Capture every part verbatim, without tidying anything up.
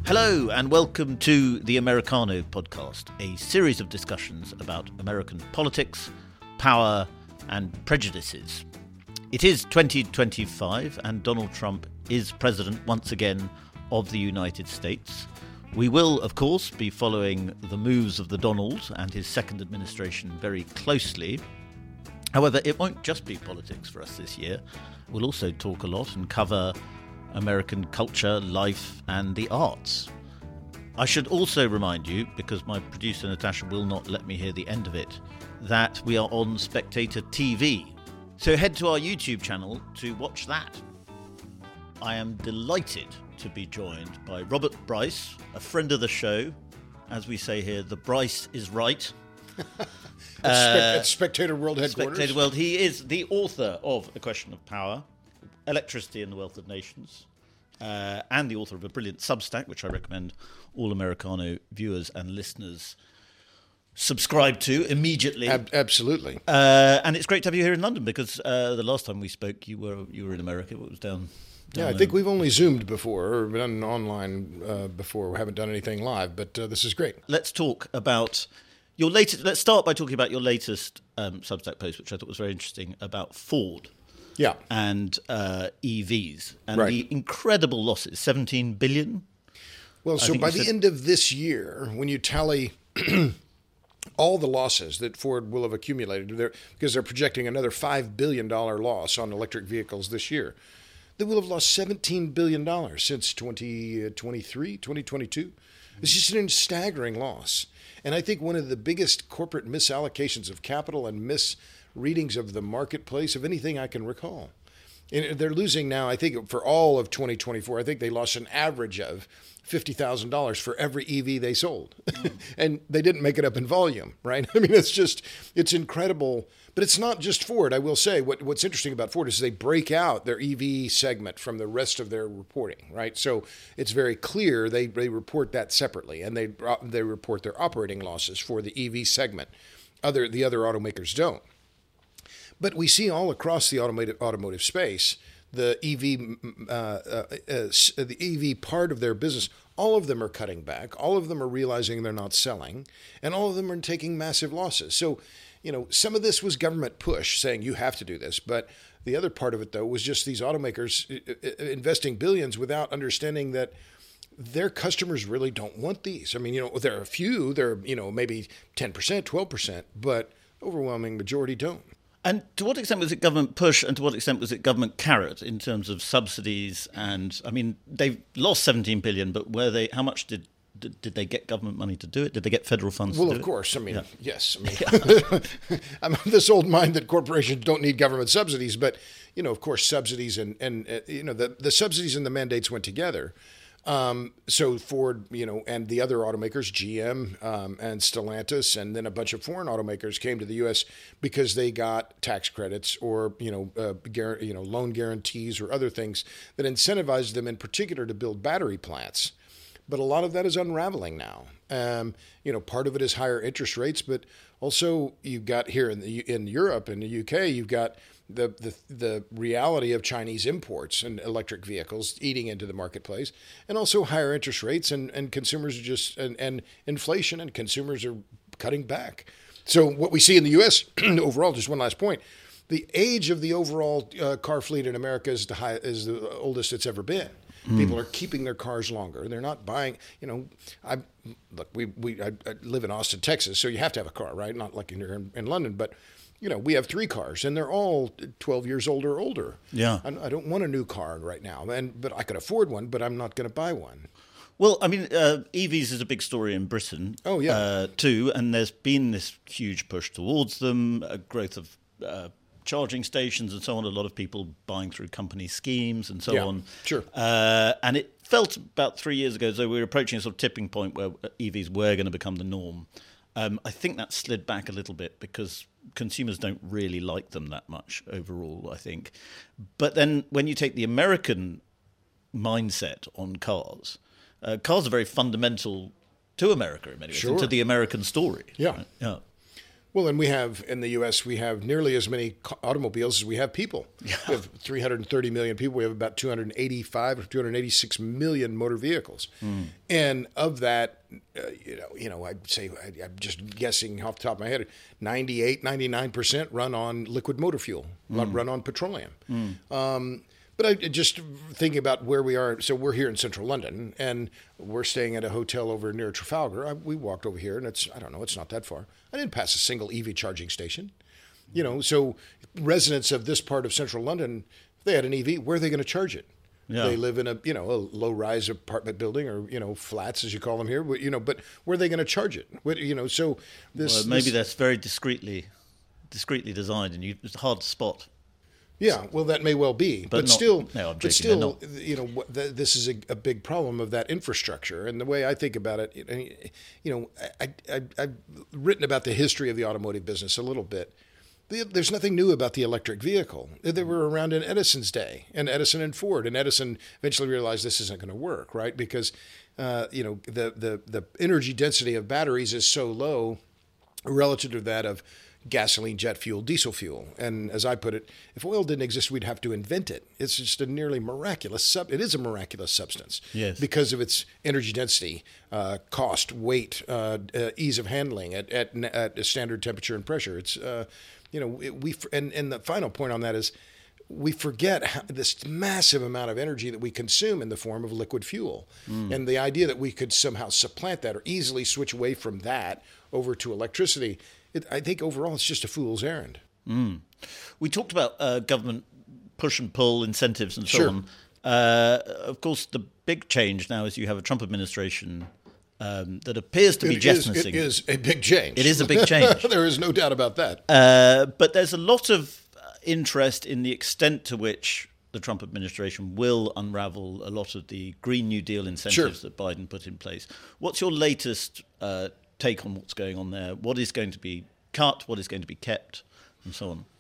Hello and welcome to the Americano podcast, a series of discussions about American politics, power and prejudices. It is twenty twenty-five and Donald Trump is president once again of the United States. We will, of course, be following the moves of the Donald and his second administration very closely. However, it won't just be politics for us this year. We'll also talk a lot and cover American culture, life and the arts. I should also remind you, because my producer Natasha will not let me hear the end of it, that we are on Spectator T V. So head to our YouTube channel to watch that. I am delighted to be joined by Robert Bryce, a friend of the show. As we say here, the Bryce is right. At, uh, at Spectator World headquarters. Spectator World. He is the author of A Question of Power, Electricity and the Wealth of Nations, uh, and the author of a brilliant Substack, which I recommend all Americano viewers and listeners subscribe to immediately. Ab- absolutely. Uh, and it's great to have you here in London, because uh, the last time we spoke, you were you were in America. What was down? down Yeah, I think we've only Zoomed before, or done online uh, before. We haven't done anything live, but uh, this is great. Let's talk about your latest. Let's start by talking about your latest um, Substack post, which I thought was very interesting, about Ford. Yeah. And uh, E Vs and right. the incredible losses, seventeen billion. Well, so by the said... end of this year, when you tally all the losses that Ford will have accumulated, they're, because they're projecting another five billion dollars loss on electric vehicles this year, they will have lost seventeen billion dollars since twenty twenty-three, twenty twenty-two. It's just an staggering loss. And I think one of the biggest corporate misallocations of capital and mis readings of the marketplace of anything I can recall. And they're losing now, I think, for all of twenty twenty-four, I think they lost an average of fifty thousand dollars for every E V they sold. Mm. And they didn't make it up in volume, right? I mean, it's just, it's incredible. But it's not just Ford, I will say. What, what's interesting about Ford is they break out their E V segment from the rest of their reporting, right? So it's very clear they, they report that separately, and they they report their operating losses for the E V segment. Other The other automakers don't. But we see all across the automotive automotive space, the E V uh, uh, uh, the E V part of their business, all of them are cutting back. All of them are realizing they're not selling, and all of them are taking massive losses. So, you know, some of this was government push saying you have to do this, but the other part of it, though, was just these automakers investing billions without understanding that their customers really don't want these. I mean, you know, there are a few, there are, you know, maybe ten percent, twelve percent, but overwhelming majority don't. And to what extent was it government push, and to what extent was it government carrot in terms of subsidies? And I mean, they lost seventeen billion dollars, but were they? How much did, did did they get government money to do it? Did they get federal funds? Well, to do of course. It? I mean, yeah. yes. I mean, yeah. I'm of this old mind that corporations don't need government subsidies, but you know, of course, subsidies and and uh, you know the the subsidies and the mandates went together. Um, so Ford, you know, and the other automakers, G M um, and Stellantis, and then a bunch of foreign automakers came to the U S because they got tax credits or, you know, uh, gar- you know, loan guarantees or other things that incentivized them in particular to build battery plants. But a lot of that is unraveling now. Um, you know, part of it is higher interest rates, but also you've got here in the in Europe and the U K, you've got the, the the reality of Chinese imports and electric vehicles eating into the marketplace, and also higher interest rates and, and consumers are just and, and inflation, and consumers are cutting back. So what we see in the U S overall, just one last point, the age of the overall uh, car fleet in America is the high, is the oldest it's ever been. Mm. People are keeping their cars longer. They're not buying, you know, I look, we, we I, I live in Austin, Texas, so you have to have a car, right? Not like here in, in London, but you know, we have three cars, and they're all twelve years old or older. Yeah, I, I don't want a new car right now, and but I could afford one, but I'm not going to buy one. Well, I mean, uh, E Vs is a big story in Britain. Oh yeah, uh, too, and there's been this huge push towards them, a growth of uh, charging stations and so on. A lot of people buying through company schemes and so yeah, on. Sure, uh, and it felt about three years ago as though we were approaching a sort of tipping point where E Vs were going to become the norm. Um, I think that slid back a little bit because consumers don't really like them that much overall, I think. But then when you take the American mindset on cars, uh, cars are very fundamental to America in many ways, sure. and to the American story. Yeah. Right? Yeah. Well, and we have, in the U S, we have nearly as many automobiles as we have people. Yeah. We have three hundred thirty million people. We have about two hundred eighty-five or two hundred eighty-six million motor vehicles. Mm. And of that, uh, you know, you know, I'd say, I, I'm just guessing off the top of my head, ninety-eight, ninety-nine percent run on liquid motor fuel, mm. run on petroleum. Mm. Um, But I just thinking about where we are. So we're here in central London, and we're staying at a hotel over near Trafalgar. I, we walked over here, and it's, I don't know, it's not that far. I didn't pass a single E V charging station. You know, so residents of this part of central London, if they had an E V, where are they going to charge it? Yeah. They live in a, you know, a low-rise apartment building, or, you know, flats, as you call them here, you know, but where are they going to charge it? What, you know, so this... Well, maybe this, that's very discreetly, discreetly designed, and you, it's hard to spot. Yeah, well, that may well be, but, but not, still, no, but still, you know, th- this is a, a big problem of that infrastructure. And the way I think about it, you know, I, I, I've written about the history of the automotive business a little bit. There's nothing new about the electric vehicle. They were around in Edison's day, and Edison and Ford, and Edison eventually realized this isn't going to work, right? Because, uh, you know, the, the the energy density of batteries is so low relative to that of gasoline, jet fuel, diesel fuel. And as I put it, if oil didn't exist, we'd have to invent it. It's just a nearly miraculous sub. It is a miraculous substance. Yes. Because of its energy density, uh, cost, weight, uh, uh, ease of handling at, at at a standard temperature and pressure. It's uh, you know it, we and and the final point on that is we forget how, this massive amount of energy that we consume in the form of liquid fuel, mm. and the idea that we could somehow supplant that or easily switch away from that over to electricity. It, I think overall it's just a fool's errand. Mm. We talked about uh, government push and pull, incentives and so sure. on. Uh, of course, the big change now is you have a Trump administration um, that appears to be it jettisoning. Is, it is a big change. It is a big change. There is no doubt about that. Uh, but there's a lot of interest in the extent to which the Trump administration will unravel a lot of the Green New Deal incentives sure. that Biden put in place. What's your latest uh take on what's going on there? What is going to be cut? What is going to be kept? And so on.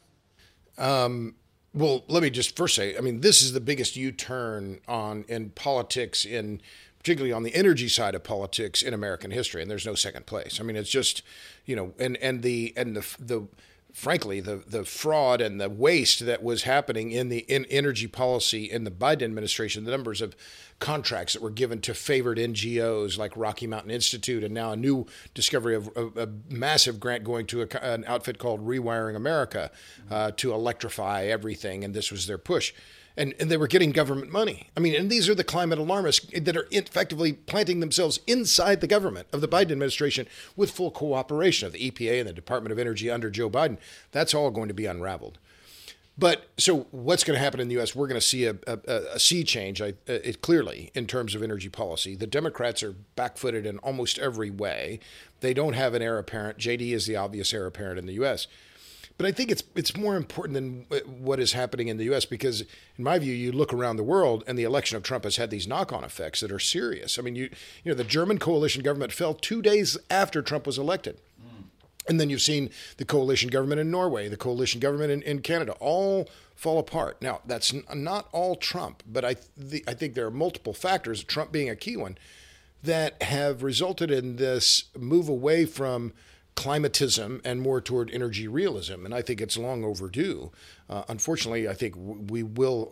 Um, well, let me just first say, I mean, this is the biggest U-turn on in politics, in particularly on the energy side of politics in American history, and there's no second place. I mean, it's just, you know, and and the and the the frankly the the fraud and the waste that was happening in the in energy policy in the Biden administration, the numbers of contracts that were given to favored N G Os like Rocky Mountain Institute, and now a new discovery of a, a massive grant going to a, an outfit called Rewiring America uh, to electrify everything, and this was their push. And, and they were getting government money. I mean, and these are the climate alarmists that are effectively planting themselves inside the government of the Biden administration with full cooperation of the E P A and the Department of Energy under Joe Biden. That's all going to be unraveled. But so what's going to happen in the U S? We're going to see a, a, a sea change, I, it clearly, in terms of energy policy. The Democrats are back-footed in almost every way. They don't have an heir apparent. J D is the obvious heir apparent in the U S. But I think it's it's more important than what is happening in the U S because, in my view, you look around the world and the election of Trump has had these knock-on effects that are serious. I mean, you you know, the German coalition government fell two days after Trump was elected. Mm. And then you've seen the coalition government in Norway, the coalition government in, in Canada, all fall apart. Now, that's n- not all Trump, but I th- I think there are multiple factors, Trump being a key one, that have resulted in this move away from climatism and more toward energy realism. And I think it's long overdue. Uh, unfortunately, I think we will,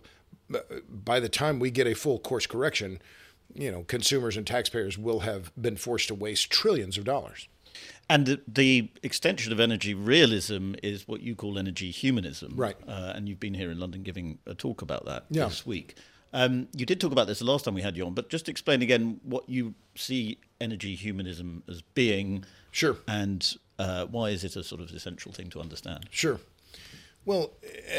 by the time we get a full course correction, you know, consumers and taxpayers will have been forced to waste trillions of dollars. And the, the extension of energy realism is what you call energy humanism. Right. Uh, and you've been here in London giving a talk about that yeah. this week. Um, you did talk about this the last time we had you on, but just explain again what you see energy humanism as being. Sure. And uh, why is it a sort of essential thing to understand? Sure. Well,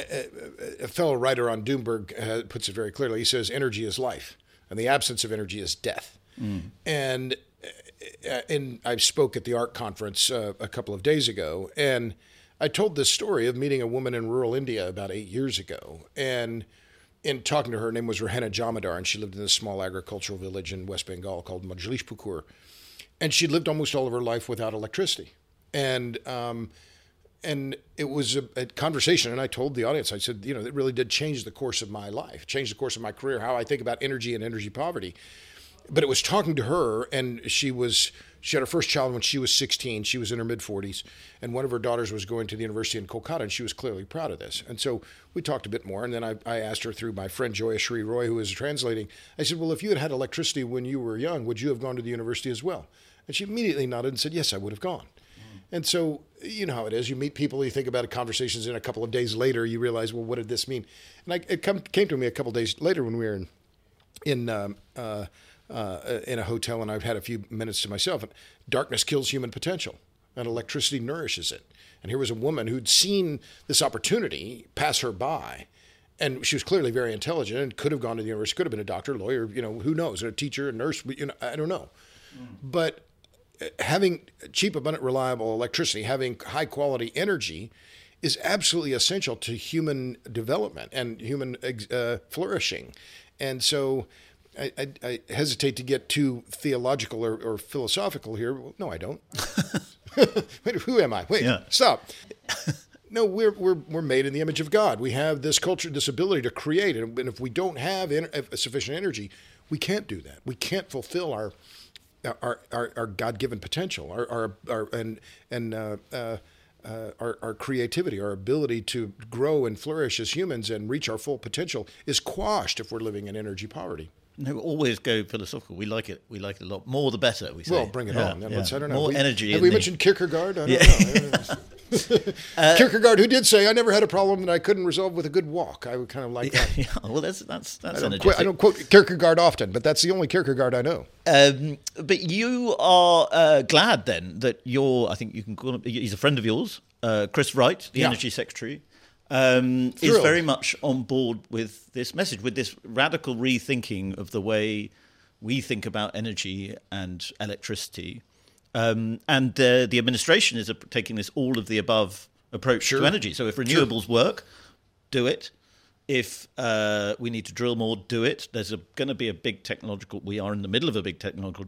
a, a fellow writer on Doomberg uh, puts it very clearly. He says energy is life, and the absence of energy is death. Mm. And uh, and I spoke at the ARC conference uh, a couple of days ago, and I told this story of meeting a woman in rural India about eight years ago, and in talking to her, her name was Rahena Jamadar, and she lived in this small agricultural village in West Bengal called Majlishpukur. And she lived almost all of her life without electricity. And um, and it was a, a conversation, and I told the audience, I said, you know, it really did change the course of my life, change the course of my career, how I think about energy and energy poverty. But it was talking to her, and she was she had her first child when she was sixteen. She was in her mid-forties, and one of her daughters was going to the university in Kolkata, and she was clearly proud of this. And so we talked a bit more, and then I, I asked her through my friend Joya Shri Roy, who was translating. I said, well, if you had had electricity when you were young, would you have gone to the university as well? And she immediately nodded and said, yes, I would have gone. Mm. And so, you know how it is. You meet people, you think about it, conversations, and a couple of days later, you realize, well, what did this mean? And I, it come, came to me a couple of days later when we were in, in um, uh, Uh, in a hotel, and I've had a few minutes to myself. And darkness kills human potential, and electricity nourishes it. And here was a woman who'd seen this opportunity pass her by, and she was clearly very intelligent and could have gone to the university, could have been a doctor, lawyer, you know, who knows, a teacher, a nurse, you know, I don't know. Mm. But having cheap, abundant, reliable electricity, having high quality energy is absolutely essential to human development and human uh, flourishing. And so I, I, I hesitate to get too theological or, or philosophical here. Well, no, I don't. Wait, who am I? Wait, yeah. Stop. No, we're we're we're made in the image of God. We have this culture, this ability to create, and if we don't have en- sufficient energy, we can't do that. We can't fulfill our our our, our God-given potential, our our, our and and uh, uh, uh, our our creativity, our ability to grow and flourish as humans and reach our full potential is quashed if we're living in energy poverty. No, we always go philosophical. We like it. We like it a lot. More the better, we say. Well, bring it yeah, on. Yeah. Let's, I don't know. More we, energy. Have we the... mentioned Kierkegaard? I don't yeah. know. uh, Kierkegaard, who did say, I never had a problem that I couldn't resolve with a good walk. I would kind of like that. Yeah, well, that's that's that's I don't, energetic. quote, I don't quote Kierkegaard often, but that's the only Kierkegaard I know. Um, but you are uh, glad then that you're, I think you can call him, he's a friend of yours, uh, Chris Wright, the yeah. Energy Secretary, um, is very much on board with this message, with this radical rethinking of the way we think about energy and electricity. Um, and uh, the administration is taking this all of the above approach sure. to energy. So if renewables sure. work, do it. If uh, we need to drill more, do it. There's going to be a big technological... We are in the middle of a big technological...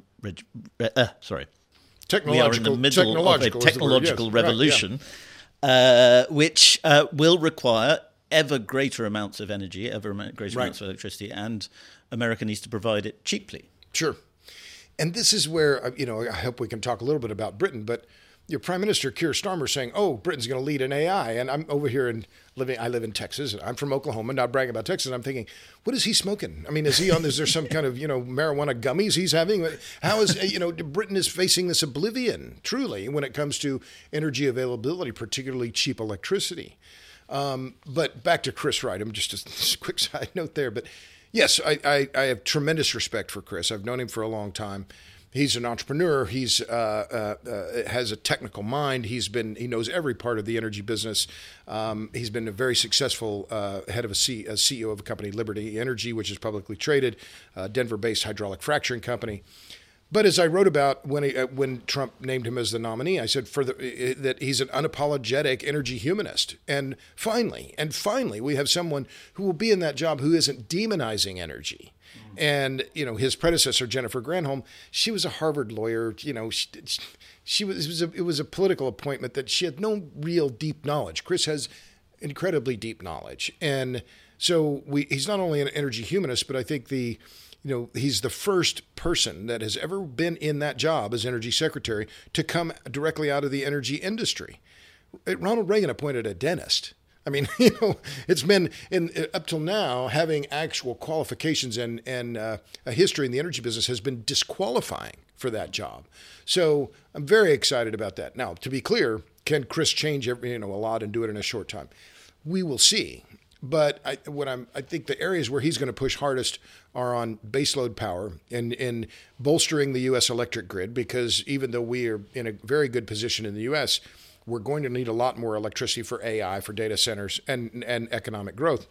Uh, sorry. Technological, we are in the middle of a technological yes. revolution, right, yeah. uh, which uh, will require ever greater amounts of energy, ever greater right. amounts of electricity, and America needs to provide it cheaply. Sure. And this is where, you know, I hope we can talk a little bit about Britain, but your Prime Minister, Keir Starmer, saying, oh, Britain's going to lead in A I. And I'm over here and living, I live in Texas, and I'm from Oklahoma, not bragging about Texas. I'm thinking, what is he smoking? I mean, is he on, is there some kind of, you know, marijuana gummies he's having? How is, you know, Britain is facing this oblivion, truly, when it comes to energy availability, particularly cheap electricity. Um, but back to Chris Wright. I'm just a, just a quick side note there. But yes, I, I, I have tremendous respect for Chris. I've known him for a long time. He's an entrepreneur. He's uh, uh, uh, has a technical mind. He's been he knows every part of the energy business. Um, he's been a very successful uh, head of a, C, a C E O of a company, Liberty Energy, which is publicly traded, a Denver-based hydraulic fracturing company. But as I wrote about when he, uh, when Trump named him as the nominee, I said for the, uh, that he's an unapologetic energy humanist. And finally, and finally, we have someone who will be in that job who isn't demonizing energy. And, you know, his predecessor, Jennifer Granholm, she was a Harvard lawyer. You know, she, she was, it was, a, it was a political appointment that she had no real deep knowledge. Chris has incredibly deep knowledge. And so we, he's not only an energy humanist, but I think the, you know, he's the first person that has ever been in that job as energy secretary to come directly out of the energy industry. Ronald Reagan appointed a dentist. I mean, you know, it's been in up till now having actual qualifications and and uh, a history in the energy business has been disqualifying for that job. So I'm very excited about that. Now, to be clear, can Chris change every, you know, a lot and do it in a short time? We will see. But I, what I'm, I think the areas where he's going to push hardest are on baseload power and in bolstering the U S electric grid, because even though we are in a very good position in the U S, we're going to need a lot more electricity for A I, for data centers, and, and economic growth.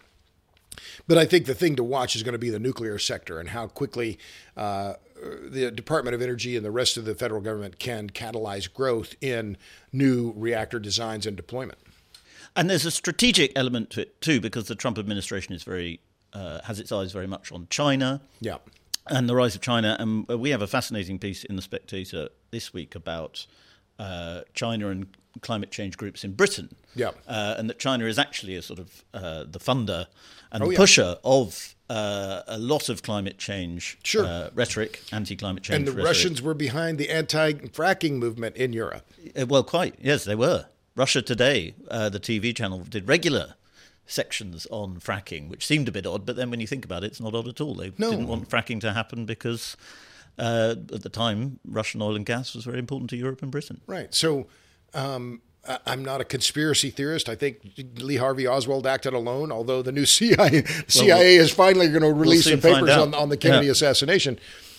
But I think the thing to watch is going to be the nuclear sector and how quickly uh, the Department of Energy and the rest of the federal government can catalyze growth in new reactor designs and deployment. And there's a strategic element to it too, because the Trump administration is very uh, has its eyes very much on China. Yeah. And the rise of China. And we have a fascinating piece in The Spectator this week about uh, China and climate change groups in Britain. Yeah. Uh, and that China is actually a sort of uh, the funder and Oh, the yeah. pusher of uh, a lot of climate change Sure. uh, rhetoric, anti-climate change And the rhetoric. Russians were behind the anti-fracking movement in Europe. Uh, Well, quite. Yes, they were. Russia Today, uh, the T V channel, did regular sections on fracking, which seemed a bit odd. But then when you think about it, it's not odd at all. They No. didn't want fracking to happen because uh, at the time, Russian oil and gas was very important to Europe and Britain. Right. So um, I- I'm not a conspiracy theorist. I think Lee Harvey Oswald acted alone, although the new C I A, C I A is finally going to release soon some find papers out. on, on the Kennedy Yeah. assassination.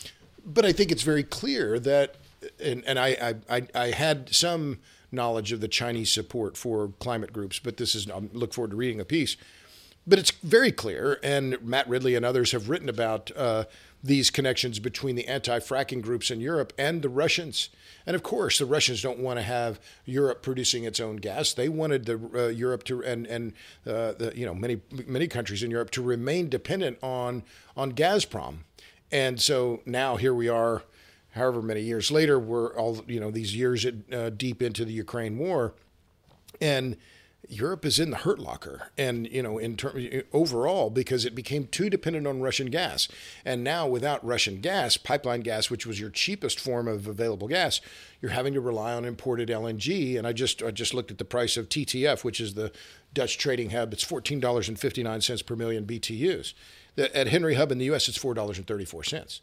But I think it's very clear that, and, and I, I, I, I had some knowledge of the Chinese support for climate groups, but this is, I look forward to reading a piece. But it's very clear, and Matt Ridley and others have written about uh, these connections between the anti-fracking groups in Europe and the Russians. And of course, the Russians don't want to have Europe producing its own gas. They wanted the uh, Europe to and and uh, the, you know many many countries in Europe to remain dependent on on Gazprom. And so now here we are, however many years later, we're all you know these years uh, deep into the Ukraine war, and Europe is in the hurt locker, and you know, in term, overall, because it became too dependent on Russian gas, and now without Russian gas, pipeline gas, which was your cheapest form of available gas, you're having to rely on imported L N G. And I just I just looked at the price of T T F, which is the Dutch trading hub. It's fourteen dollars and fifty nine cents per million B T Us. The, at Henry Hub in the U S, it's four dollars and thirty four cents.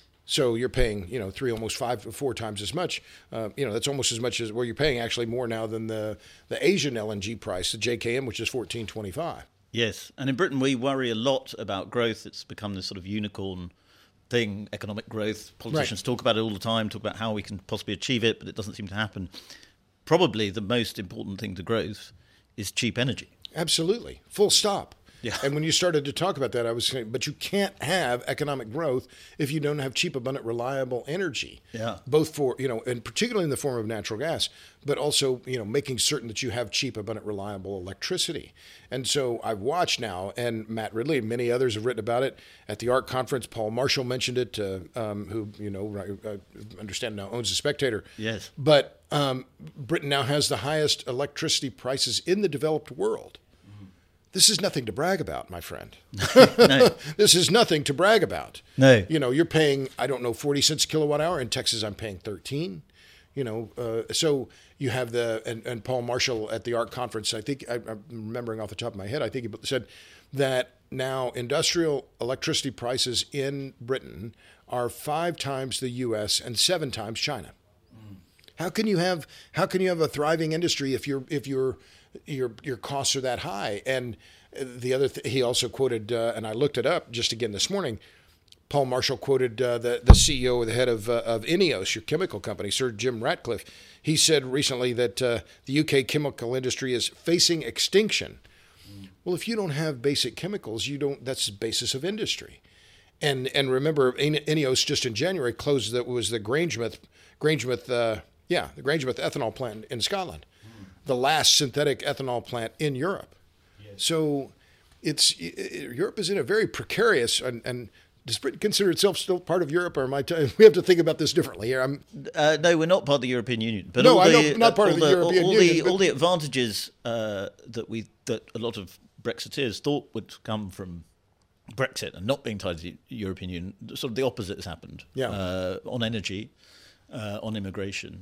So you're paying, you know, three, almost five, four times as much. Uh, you know, that's almost as much as where you're paying actually more now than the the Asian L N G price, the J K M, which is fourteen twenty-five. Yes, and in Britain we worry a lot about growth. It's become this sort of unicorn thing, economic growth. Politicians Right. talk about it all the time, talk about how we can possibly achieve it, but it doesn't seem to happen. Probably the most important thing to growth is cheap energy. Absolutely, full stop. Yeah. And when you started to talk about that, I was saying, but you can't have economic growth if you don't have cheap, abundant, reliable energy. Yeah. Both for, you know, and particularly in the form of natural gas, but also, you know, making certain that you have cheap, abundant, reliable electricity. And so I've watched now, and Matt Ridley and many others have written about it at the ARC conference. Paul Marshall mentioned it, uh, um, who, you know, I understand now owns The Spectator. Yes. But um, Britain now has the highest electricity prices in the developed world. This is nothing to brag about, my friend. No. This is nothing to brag about. No. You know, you're paying, I don't know, forty cents a kilowatt hour. In Texas, I'm paying thirteen. You know, uh, so you have the, and, and Paul Marshall at the ARC conference, I think, I, I'm remembering off the top of my head, I think he said that now industrial electricity prices in Britain are five times the U S and seven times China. Mm. How can you have, how can you have a thriving industry if you're, if you're, your your costs are that high? And the other th- he also quoted, uh, and I looked it up just again this morning. Paul Marshall quoted uh, the the C E O or the head of uh, of INEOS, your chemical company, Sir Jim Ratcliffe. He said recently that uh, the U K chemical industry is facing extinction. Mm. Well, if you don't have basic chemicals, you don't. That's the basis of industry. And and remember, INEOS just in January closed that was the Grangemouth Grangemouth uh, yeah the Grangemouth ethanol plant in Scotland. The last synthetic ethanol plant in Europe. Yes. So it's it, Europe is in a very precarious, and, and does Britain consider itself still part of Europe, or am I t- we have to think about this differently here? I'm, uh, no, we're not part of the European Union. But no, all I the, know, not part all of the, the European all Union. The, but, all the advantages uh, that we that a lot of Brexiteers thought would come from Brexit and not being tied to the European Union, sort of the opposite has happened. Yeah. Uh, on energy, uh, on immigration.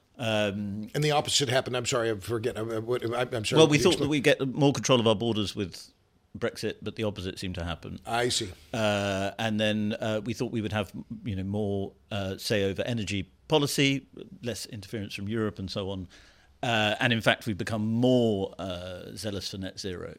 Um, and the opposite happened. I'm sorry, I forget. I'm, I'm sorry. well, we thought that we'd get more control of our borders with Brexit, but the opposite seemed to happen. I see. Uh, and then uh, we thought we would have, you know, more uh, say over energy policy, less interference from Europe, and so on. Uh, and in fact, we've become more uh, zealous for net zero.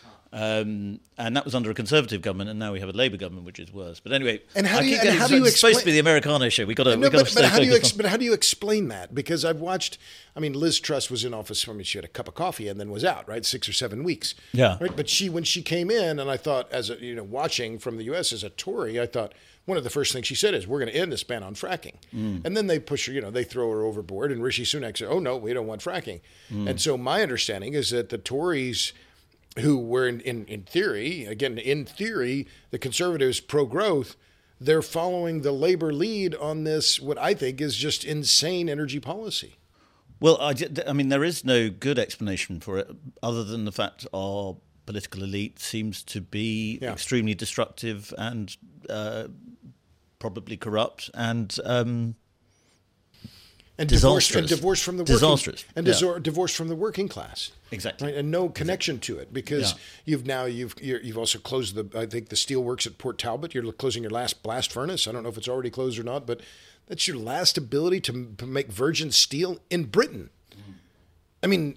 Um, and that was under a Conservative government, and now we have a Labour government, which is worse. But anyway, and how I do you, keep and getting, how do you it's explain, supposed to be the Americano show. We got to, no, we got but, to. but how do you, ex, but how do you explain that? Because I've watched. I mean, Liz Truss was in office. I mean, she had a cup of coffee and then was out, right? Six or seven weeks. Yeah. Right. But she, when she came in, and I thought, as a you know, watching from the U S as a Tory, I thought one of the first things she said is, "We're going to end this ban on fracking." Mm. And then they push her. You know, they throw her overboard, and Rishi Sunak said, "Oh no, we don't want fracking." Mm. And so my understanding is that the Tories, who were in, in, in theory, again, in theory, the Conservatives pro-growth, they're following the Labour lead on this, what I think is just insane energy policy. Well, I, I mean, there is no good explanation for it other than the fact our political elite seems to be yeah. extremely destructive and uh, probably corrupt and um, and disastrous. divorced and divorced from the working, disastrous and yeah. disor- divorced from the working class. Exactly, right? And no connection exactly. to it because yeah. you've now you've you're, you've also closed the I think the steel works at Port Talbot. You're closing your last blast furnace. I don't know if it's already closed or not, but that's your last ability to, to make virgin steel in Britain. Mm. I mean,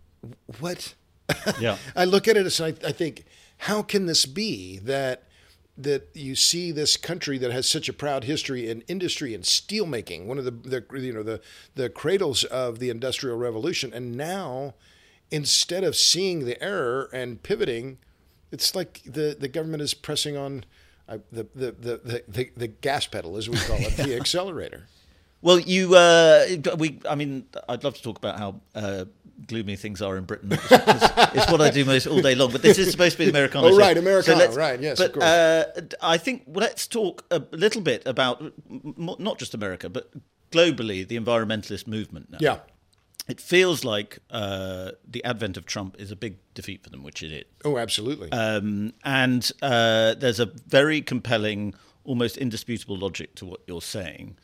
what? Yeah, I look at it and I, I think, how can this be that that you see this country that has such a proud history in industry and steel making, one of the, the you know the the cradles of the Industrial Revolution, and now instead of seeing the error and pivoting, it's like the, the government is pressing on uh, the, the, the, the the gas pedal, as we call it, the accelerator. Well, you, uh, we, I mean, I'd love to talk about how uh, gloomy things are in Britain. It's, it's what I do most all day long. But this is supposed to be the Americana. Oh, right, show. Americana, so right, yes, but, of course. Uh, I think well, let's talk a little bit about not just America, but globally, the environmentalist movement now. Yeah. It feels like uh, the advent of Trump is a big defeat for them, which it is. Oh, absolutely. Um, and uh, there's a very compelling, almost indisputable logic to what you're saying.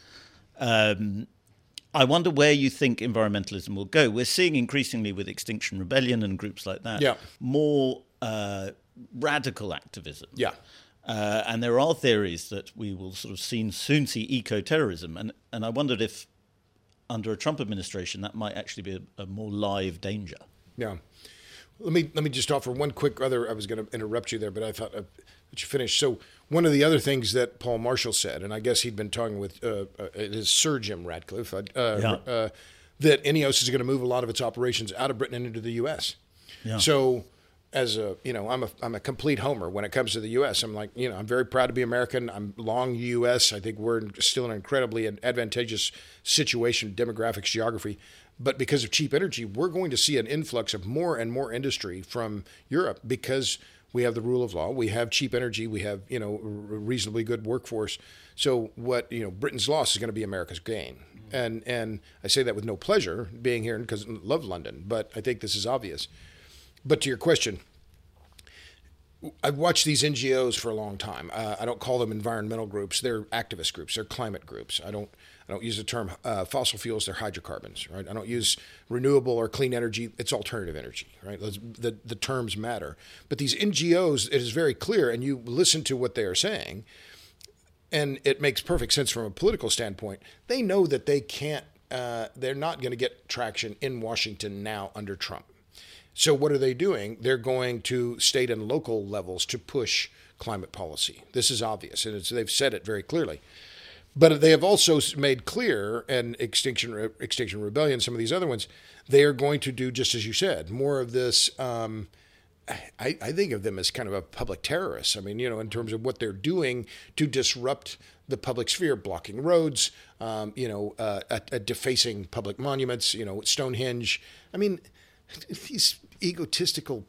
Um, I wonder where you think environmentalism will go. We're seeing increasingly with Extinction Rebellion and groups like that, yeah. more uh, radical activism. Yeah. Uh, and there are theories that we will sort of soon, soon see eco-terrorism. And, and I wondered if under a Trump administration that might actually be a, a more live danger. Yeah. Let me let me just offer one quick other, I was going to interrupt you there, but I thought uh, that you finished. So one of the other things that Paul Marshall said, and I guess he'd been talking with uh, uh, his Sir Jim Ratcliffe, uh, yeah. uh, that INEOS is going to move a lot of its operations out of Britain and into the U S. Yeah. So as a, you know, I'm a I'm a complete homer when it comes to the U S. I'm like, you know, I'm very proud to be American. I'm long U S. I think we're still in an incredibly advantageous situation, demographics, geography. But because of cheap energy, we're going to see an influx of more and more industry from Europe because we have the rule of law, we have cheap energy, we have, you know, a reasonably good workforce. So what, you know, Britain's loss is going to be America's gain. Mm-hmm. And and I say that with no pleasure being here because I love London, but I think this is obvious. But to your question, I've watched these N G Os for a long time. Uh, I don't call them environmental groups. They're activist groups. They're climate groups. I don't I don't use the term uh, fossil fuels. They're hydrocarbons, right? I don't use renewable or clean energy. It's alternative energy, right? Those, the, the terms matter. But these N G Os, it is very clear, and you listen to what they are saying, and it makes perfect sense from a political standpoint. They know that they can't, uh, they're not going to get traction in Washington now under Trump. So what are they doing? They're going to state and local levels to push climate policy. This is obvious, and it's, they've said it very clearly. But they have also made clear, and Extinction Extinction Rebellion, some of these other ones, they are going to do, just as you said, more of this. Um, I, I think of them as kind of a public terrorist. I mean, you know, in terms of what they're doing to disrupt the public sphere, blocking roads, um, you know, uh, at, at defacing public monuments, you know, Stonehenge. I mean, these egotistical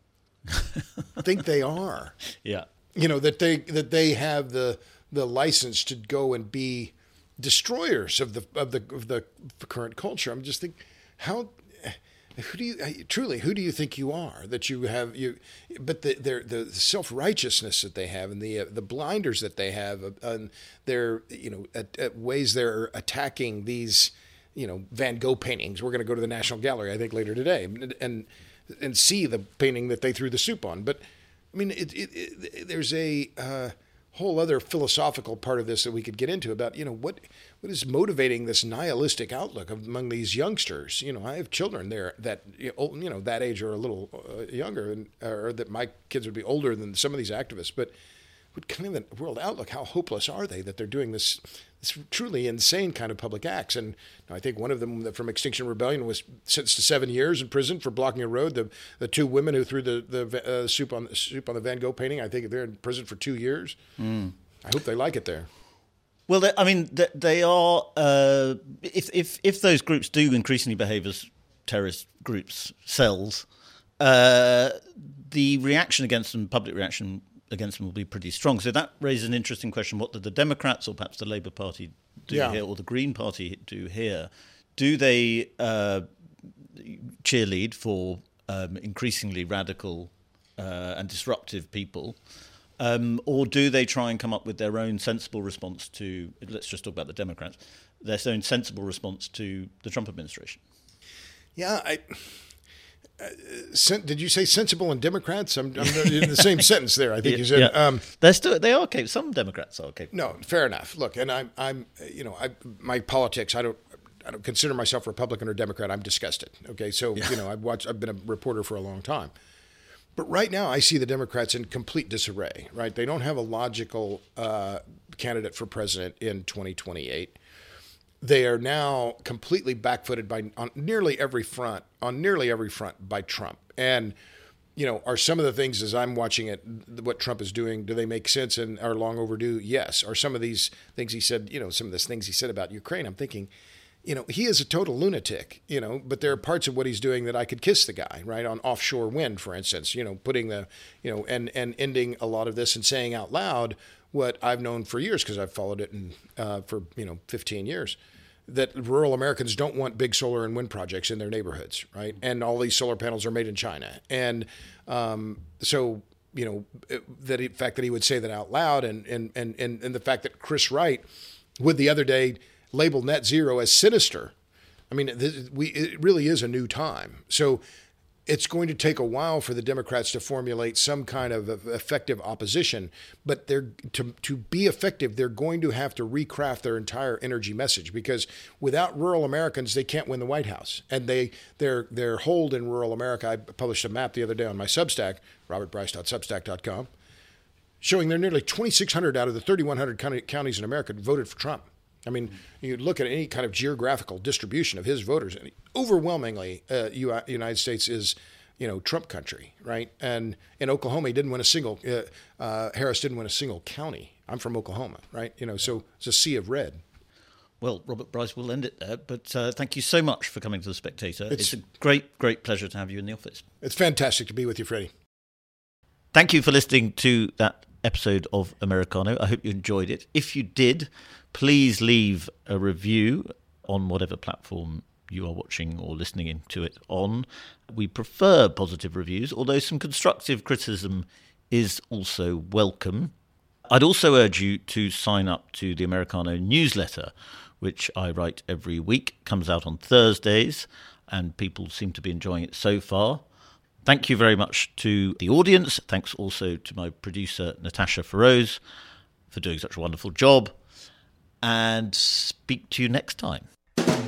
think they are. Yeah. You know, that they that they have the the license to go and be destroyers of the of the of the current culture. I'm just thinking, how who do you truly who do you think you are that you have you but the their the self-righteousness that they have and the uh, the blinders that they have uh, and their you know at, at ways they're attacking these you know Van Gogh paintings. We're going to go to the National Gallery I think later today and and, and see the painting that they threw the soup on. But I mean it, it, it there's a uh, whole other philosophical part of this that we could get into about, you know, what what is motivating this nihilistic outlook among these youngsters. You know, I have children there that, you know, that age or a little uh, younger, and, or that my kids would be older than some of these activists. But what kind of a world outlook, how hopeless are they that they're doing this, this truly insane kind of public acts? And I think one of them from Extinction Rebellion was sentenced to seven years in prison for blocking a road. The the two women who threw the, the uh, soup on soup on the Van Gogh painting, I think they're in prison for two years. Mm. I hope they like it there. Well, I mean, they are. Uh, if if if those groups do increasingly behave as terrorist groups, cells, uh, the reaction against them, public reaction against them, will be pretty strong. So that raises an interesting question: what do the Democrats or perhaps the Labour Party do yeah. here, or the Green Party do here, do they uh, cheerlead for um, increasingly radical uh, and disruptive people, um, or do they try and come up with their own sensible response to, let's just talk about the Democrats, their own sensible response to the Trump administration? Yeah, I... Uh, sen- did you say sensible and Democrats? I'm, I'm in the same sentence there. I think yeah, you said. Yeah. Um, They're still they are capable. Some Democrats are capable. No, fair enough. Look, and I'm I'm you know I my politics. I don't I don't consider myself Republican or Democrat. I'm disgusted. Okay, so yeah. you know I've watched. I've been a reporter for a long time, but right now I see the Democrats in complete disarray. Right, they don't have a logical uh, candidate for president in twenty twenty-eight. They are now completely backfooted by on nearly every front, on nearly every front by Trump. And, you know, are some of the things as I'm watching it, what Trump is doing, do they make sense and are long overdue? Yes. Are some of these things he said, you know, some of these things he said about Ukraine, I'm thinking, you know, he is a total lunatic, you know, but there are parts of what he's doing that I could kiss the guy, right? On offshore wind, for instance, you know, putting the, you know, and, and ending a lot of this and saying out loud what I've known for years, because I've followed it in, uh, for, you know, fifteen years, that rural Americans don't want big solar and wind projects in their neighborhoods, right? And all these solar panels are made in China. And um, so, you know, that the fact that he would say that out loud and, and, and, and, and the fact that Chris Wright would the other day label net zero as sinister. I mean, this, we, it really is a new time. So it's going to take a while for the Democrats to formulate some kind of effective opposition, but they're to to be effective, they're going to have to recraft their entire energy message, because without rural Americans, they can't win the White House. And they their their hold in rural America, I published a map the other day on my Substack, robert bryce dot substack dot com, showing there nearly twenty-six hundred out of the thirty-one hundred counties in America voted for Trump. I mean, you look at any kind of geographical distribution of his voters, and overwhelmingly, uh, U- United States is, you know, Trump country, right? And in Oklahoma, he didn't win a single. Uh, uh, Harris didn't win a single county. I'm from Oklahoma, right? You know, so it's a sea of red. Well, Robert Bryce, we'll end it there. But uh, thank you so much for coming to The Spectator. It's, it's a great, great pleasure to have you in the office. It's fantastic to be with you, Freddie. Thank you for listening to that episode of Americano. I hope you enjoyed it. If you did, please leave a review on whatever platform you are watching or listening to it on. We prefer positive reviews, although some constructive criticism is also welcome. I'd also urge you to sign up to the Americano newsletter, which I write every week. It comes out on Thursdays, and people seem to be enjoying it so far. Thank you very much to the audience. Thanks also to my producer, Natasha Feroz, for doing such a wonderful job. And speak to you next time.